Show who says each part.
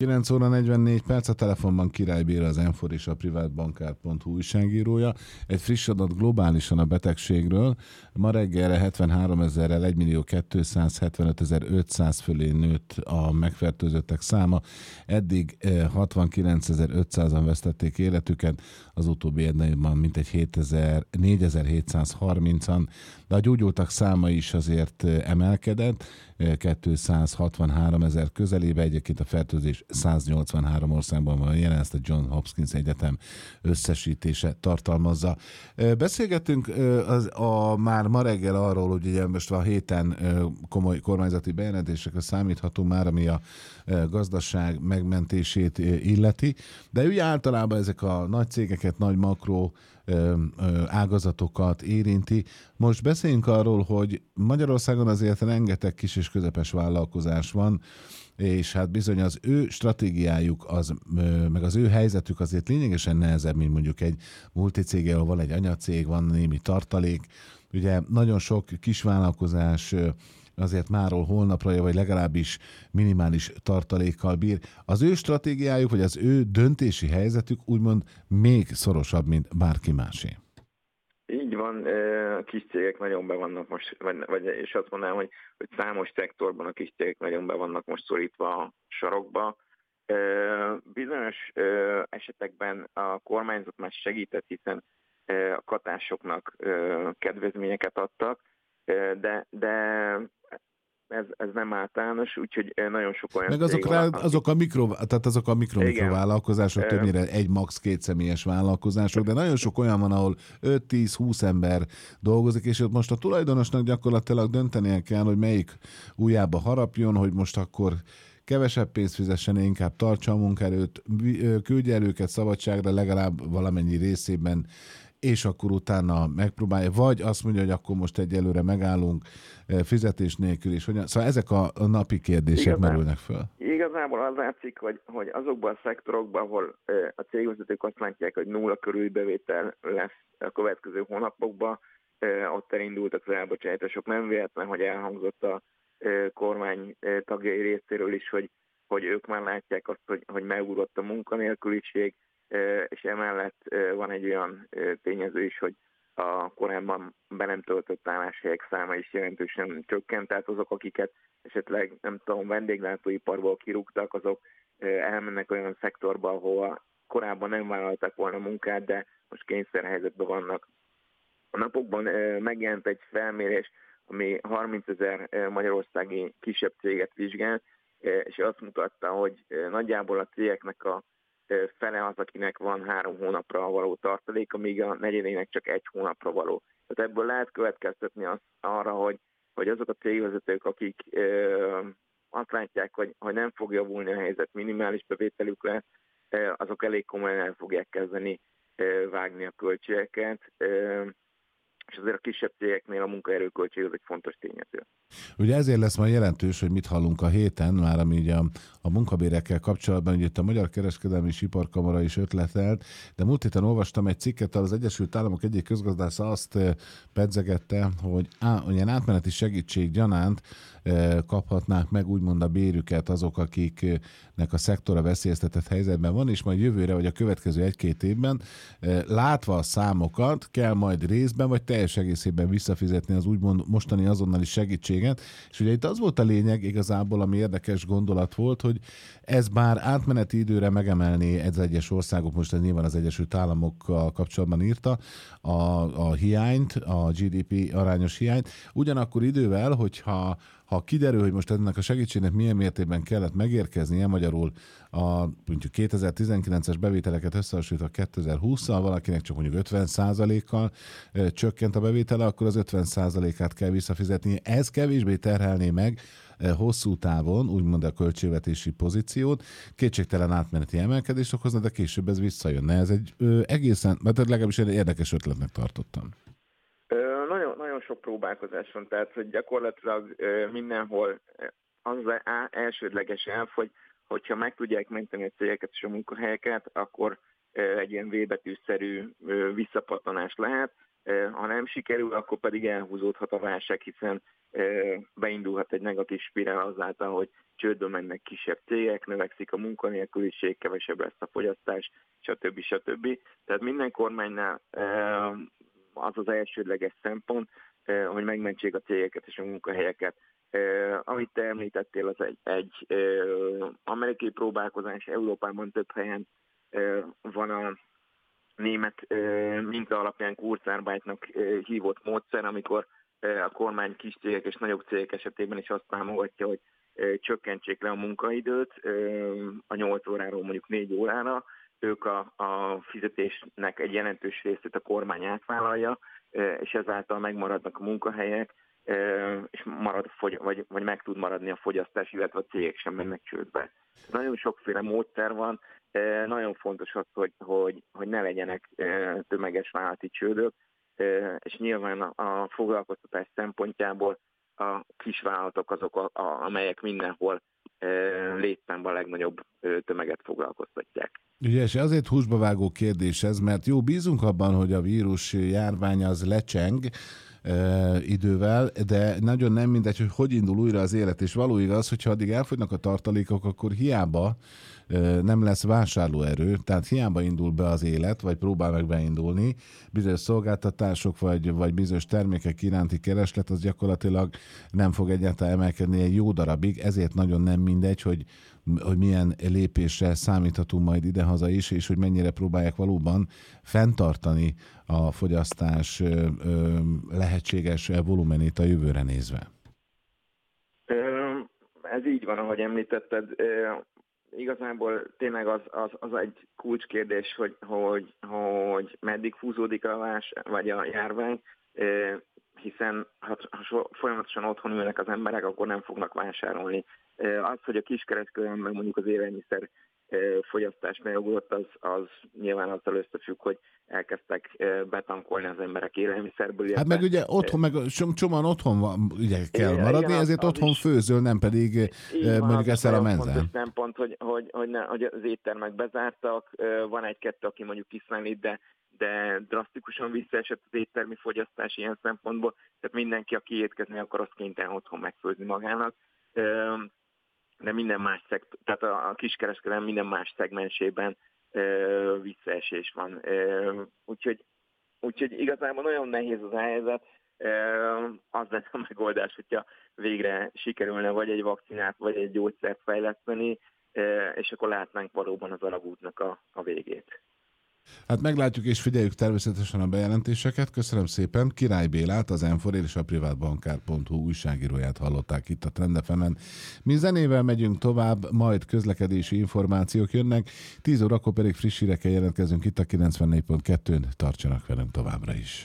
Speaker 1: 9 óra 44 perc, a telefonban Király Béla, az M4 és a privátbankár.hu újságírója. Egy friss adat globálisan a betegségről. Ma reggelre 73 ezerrel 1.275.500 fölé nőtt a megfertőzöttek száma. Eddig 69.500-an vesztették életüket, az utóbbi egy napban mintegy 4.730-an, de a gyógyultak száma is azért emelkedett, 263 ezer közelébe, egyébként a fertőzés 183 országban van jelen, ezt a John Hopkins Egyetem összesítése tartalmazza. Beszélgettünk már ma reggel arról, hogy ugye most a héten komoly kormányzati bejelentésekre számíthatunk már, ami a gazdaság megmentését illeti, de ugye általában ezek a nagy cégeket, nagy makró ágazatokat érinti. Most beszéljünk arról, hogy Magyarországon azért rengeteg kis és közepes vállalkozás van, és hát bizony az ő stratégiájuk, meg az ő helyzetük azért lényegesen nehezebb, mint mondjuk egy multicég, ahol van egy anyacég, van némi tartalék. Ugye nagyon sok kisvállalkozás azért máról holnapra, vagy legalábbis minimális tartalékkal bír. Az ő stratégiájuk, vagy az ő döntési helyzetük úgymond még szorosabb, mint bárki másé.
Speaker 2: Így van, a kis cégek nagyon be vannak most, és azt mondanám, hogy számos szektorban a kis cégek nagyon be vannak most szorítva a sarokba. Bizonyos esetekben a kormányzat már segített, hiszen a katásoknak kedvezményeket adtak, de ez nem általános, úgyhogy nagyon sok olyan
Speaker 1: meg azok a mikrovállalkozások többnyire egy max. 2 személyes vállalkozások, de nagyon sok olyan van, ahol 5-10-20 ember dolgozik, és ott most a tulajdonosnak gyakorlatilag döntenie kell, hogy melyik ujjába harapjon, hogy most akkor kevesebb pénzt fizessen, inkább tartsa a munkaerőt, küldje el őket szabadságra legalább valamennyi részében, és akkor utána megpróbálja, vagy azt mondja, hogy akkor most egyelőre megállunk fizetés nélkül is. Szóval ezek a napi kérdések merülnek föl.
Speaker 2: Igazából az látszik, hogy azokban a szektorokban, ahol a cégvezetők azt látják, hogy nulla körüli bevétel lesz a következő hónapokban, ott elindultak az elbocsátások. Nem véletlen, hogy elhangzott a kormány tagjai részéről is, hogy ők már látják azt, hogy megugrott a munkanélküliség, és emellett van egy olyan tényező is, hogy a korábban be nem töltött álláshelyek száma is jelentősen csökkent, tehát azok, akiket esetleg, nem tudom, vendéglátóiparból kirúgtak, azok elmennek olyan szektorba, ahol korábban nem vállaltak volna munkát, de most kényszerhelyzetben vannak. A napokban megjelent egy felmérés, ami 30 000 magyarországi kisebb céget vizsgált, és azt mutatta, hogy nagyjából a cégeknek a fele az, akinek van 3 hónapra való tartaléka, míg a negyedének csak 1 hónapra való. Tehát ebből lehet következtetni arra, hogy azok a cégvezetők, akik azt látják, hogy nem fog javulni a helyzet, minimális bevételük lesz, azok elég komolyan el fogják kezdeni vágni a költségeket, és azért a kisebb cégeknél a munkaerőköltség az egy fontos tényező.
Speaker 1: Ugye ezért lesz majd jelentős, hogy mit hallunk a héten, már ami ugye a munkabérekkel kapcsolatban, ugye itt a Magyar Kereskedelmi és Iparkamara is ötletelt, de múlt héten olvastam egy cikket, az Egyesült Államok egyik közgazdásza azt pedzegette, hogy olyan átmeneti segítség gyanánt kaphatnák meg úgymond a bérüket azok, akiknek a szektora veszélyeztetett helyzetben van, és majd jövőre, vagy a következő 1-2 évben látva a számokat, kell majd részben, vagy teljes egészében visszafizetni az úgymond mostani azonnali segítséget. És ugye itt az volt a lényeg igazából, ami érdekes gondolat volt, hogy ez bár átmeneti időre megemelné ez egyes országok, most ez nyilván az Egyesült Államokkal kapcsolatban írta, a hiányt, a GDP arányos hiányt, ugyanakkor idővel, hogyha kiderül, hogy most ennek a segítségnek milyen mértékben kellett megérkeznie, magyarul a mondjuk 2019-es bevételeket összehasonlítva 2020-szal, valakinek csak mondjuk 50%-kal csökkent a bevétele, akkor az 50%-át kell visszafizetni. Ez kevésbé terhelné meg hosszú távon, úgymond a költségvetési pozíciót, kétségtelen átmeneti emelkedést okozna, de később ez visszajönne. Ez egy egészen, mert legalábbis egy érdekes ötletnek tartottam.
Speaker 2: Nagyon sok próbálkozás van, tehát hogy gyakorlatilag mindenhol az elsődleges elv, hogyha meg tudják menteni a cégeket és a munkahelyeket, akkor egy ilyen V-betűszerű visszapattanás lehet. Ha nem sikerül, akkor pedig elhúzódhat a válság, hiszen beindulhat egy negatív spirál azáltal, hogy csődbe mennek kisebb cégek, növekszik a munkanélküliség, kevesebb lesz a fogyasztás, stb. Tehát minden kormánynál az az elsődleges szempont, hogy megmentsék a cégeket és a munkahelyeket. Amit te említettél, az egy amerikai próbálkozás, Európában több helyen van a német minta alapján Kurzarbeitnak hívott módszer, amikor a kormány kis cégek és nagyobb cégek esetében is azt támogatja, hogy csökkentsék le a munkaidőt a 8 óráról mondjuk 4 órára, ők a fizetésnek egy jelentős részét a kormány átvállalja, és ezáltal megmaradnak a munkahelyek, és vagy meg tud maradni a fogyasztás, illetve a cégek sem mennek csődbe. Nagyon sokféle módszer van, nagyon fontos az, hogy ne legyenek tömeges vállalati csődök, és nyilván a foglalkoztatás szempontjából a kisvállalatok azok, amelyek mindenhol létszámban a legnagyobb tömeget foglalkoztatják.
Speaker 1: Ugye, és azért húsba vágó kérdés ez, mert jó, bízunk abban, hogy a vírus járvány az lecseng idővel, de nagyon nem mindegy, hogy indul újra az élet, és való igaz, hogyha addig elfogynak a tartalékok, akkor hiába nem lesz vásárlóerő, tehát hiába indul be az élet, vagy próbál meg beindulni, bizonyos szolgáltatások, vagy bizonyos termékek iránti kereslet, az gyakorlatilag nem fog egyáltalán emelkedni egy jó darabig, ezért nagyon nem mindegy, hogy milyen lépésre számíthatunk majd idehaza is, és hogy mennyire próbálják valóban fenntartani a fogyasztás lehetséges volumenét a jövőre nézve.
Speaker 2: Ez így van, ahogy említetted. Igazából tényleg az egy kulcskérdés, hogy meddig húzódik vagy a járvány, hiszen ha folyamatosan otthon ülnek az emberek, akkor nem fognak vásárolni. Az, hogy a kiskereskedelem, meg mondjuk az élelmiszer fogyasztás megugrott, az nyilván azzal összefügg, hogy elkezdtek betankolni az emberek élelmiszerből.
Speaker 1: Hát meg ugye otthon, meg csomóan otthon van, ugye kell maradni, igen, ezért otthon főzöl, nem pedig mondjuk eszel a menzán.
Speaker 2: Fontos szempont, hogy az éttermek bezártak, van egy-kettő, aki mondjuk kiszállít, de drasztikusan visszaesett az éttermi fogyasztás ilyen szempontból, tehát mindenki, aki étkezni akar, az kénytelen otthon megfőzni magának. De minden más tehát a kiskereskedelem minden más szegmensében visszaesés van. Úgyhogy igazából nagyon nehéz az helyzet. Az lenne a megoldás, hogyha végre sikerülne vagy egy vakcinát, vagy egy gyógyszert fejleszteni, és akkor látnánk valóban az alagútnak a végét.
Speaker 1: Hát meglátjuk és figyeljük természetesen a bejelentéseket. Köszönöm szépen. Király Bélát, az M4 és a privátbankár.hu újságíróját hallották itt a Trend FM-en. Mi zenével megyünk tovább, majd közlekedési információk jönnek. 10 órakor pedig friss hírekkel jelentkezünk itt a 94.2-n. Tartsanak velünk továbbra is.